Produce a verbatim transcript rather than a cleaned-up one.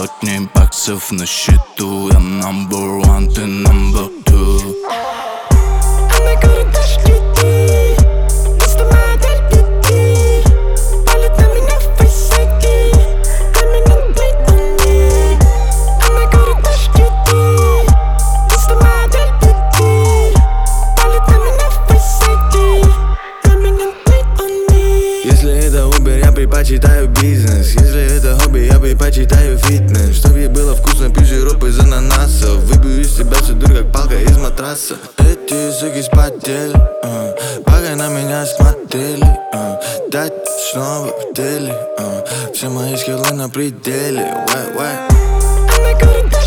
сотни баксов на счету. Я number one, ты number two. Она говорит, дашь кредит, просто модель пяти. Палит на меня в фейс-айди, для меня ты они. Она говорит, дашь кредит, просто модель пяти. Палит на меня в фейс-айди, для меня ты они. Если это Uber, я предпочитаю бизнес. Если это хобби, я предпочитаю фитнес. Чтоб ей было вкусно, пью сироп из ананасов. Выбью из себя всю дурь, как палка из матраса. Эти суки спотели, uh, пока на меня смотрели, uh, дать снова в теле, uh, все мои скиллы на пределе. Why, why? Она говорит,